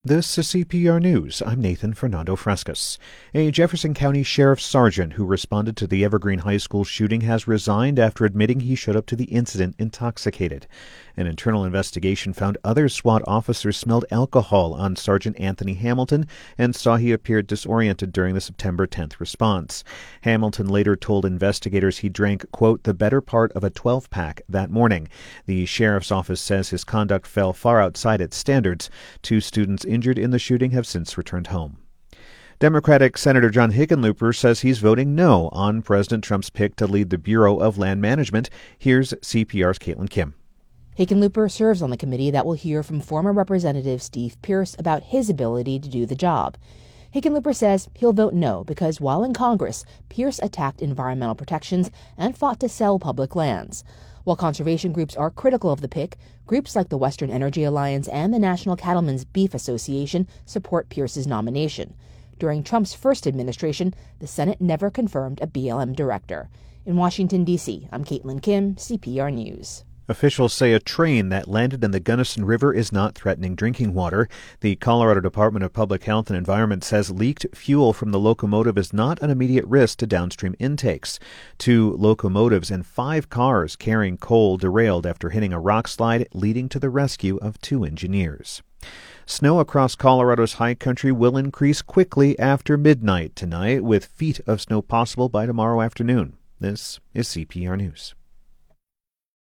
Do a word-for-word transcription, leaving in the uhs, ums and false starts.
This is C P R News. I'm Nathan Fernando Frescas. A Jefferson County Sheriff's Sergeant who responded to the Evergreen High School shooting has resigned after admitting he showed up to the incident intoxicated. An internal investigation found other SWAT officers smelled alcohol on Sergeant Anthony Hamilton and saw he appeared disoriented during the September tenth response. Hamilton later told investigators he drank, quote, the better part of a twelve-pack that morning. The sheriff's office says his conduct fell far outside its standards. Two students injured in the shooting have since returned home. Democratic Senator John Hickenlooper says he's voting no on President Trump's pick to lead the Bureau of Land Management. Here's C P R's Caitlin Kim. Hickenlooper serves on the committee that will hear from former Representative Steve Pearce about his ability to do the job. Hickenlooper says he'll vote no because while in Congress, Pearce attacked environmental protections and fought to sell public lands. While conservation groups are critical of the pick, groups like the Western Energy Alliance and the National Cattlemen's Beef Association support Pearce's nomination. During Trump's first administration, the Senate never confirmed a B L M director. In Washington, D C, I'm Caitlin Kim, C P R News. Officials say a train that landed in the Gunnison River is not threatening drinking water. The Colorado Department of Public Health and Environment says leaked fuel from the locomotive is not an immediate risk to downstream intakes. Two locomotives and five cars carrying coal derailed after hitting a rock slide, leading to the rescue of two engineers. Snow across Colorado's high country will increase quickly after midnight tonight, with feet of snow possible by tomorrow afternoon. This is C P R News.